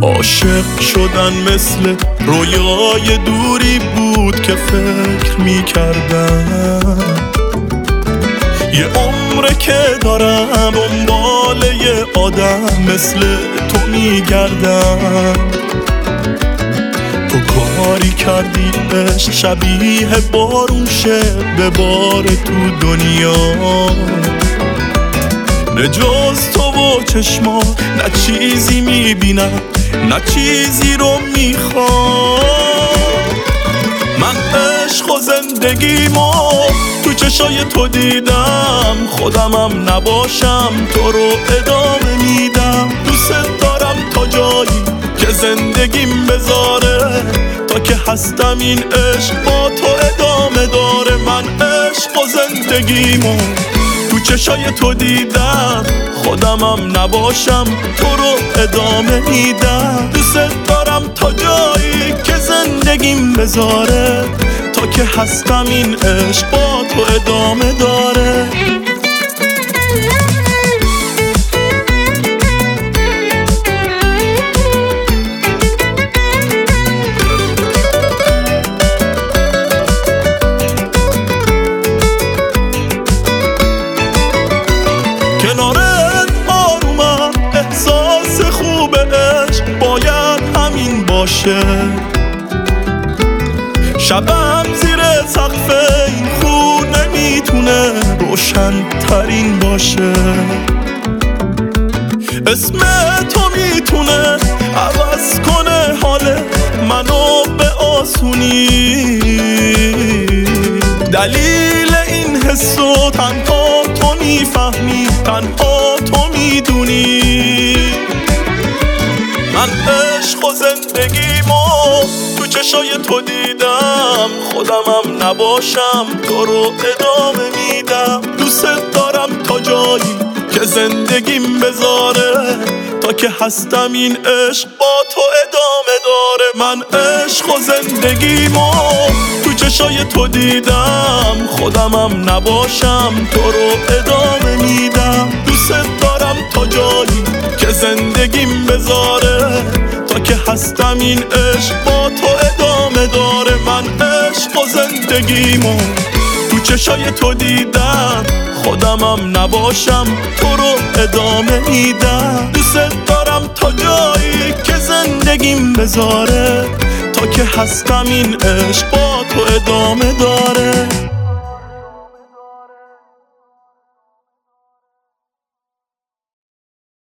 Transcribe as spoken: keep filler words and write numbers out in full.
عاشق شدن مثل رویای دوری بود که فکر میکردم یه عمره که دارم دنبال یه آدم مثل تو میگردم. تو کاری کردی عشق شبیه بارون شه به بار تو دنیا، نه جز تو و چشما نه چیزی میبینم نه چیزی رو میخوام. من عشق و زندگیمو تو چشای تو دیدم، خودمم نباشم تو رو ادامه میدم. دوست دارم تا جایی که زندگیم بذاره، تا که هستم این عشق با تو ادامه داره. من عشق و زندگیمو تو چشای تو دیدم، خودمم نباشم تو رو ادامه میدم. دوست دارم تا جایی که زندگیم بذاره، تا که هستم این عشق با تو ادامه داره. کنارت آرومم، احساس خوب عشق باید همین باشه. شبم زیر سقف این خونه میتونه روشن ترین باشه. اسم تو میتونه عوض کنه حال منو به آسونی. دلیل این حسو تنها تو میفهمی، تنها تو میدونی. من عشق و زندگیمو تو چشای تو دیدم، خودمم نباشم تو رو ادامه میدم. دوست دارم تا جایی که زندگیم بذاره، تا که هستم این عشق با تو ادامه داره. من عشق و زندگیمو تو چشای تو دیدم، خودمم نباشم تو رو ادامه میدم. دوست دارم تا جایی که زندگیم بذاره، تا که هستم این عشق با تو ادامه داره. من عشق و زندگیمو تو چشای تو دیدم، خودمم نباشم تو رو ادامه میدم. دوست دارم تا جایی که زندگیم بذاره، تا که هستم این عشق با تو ادامه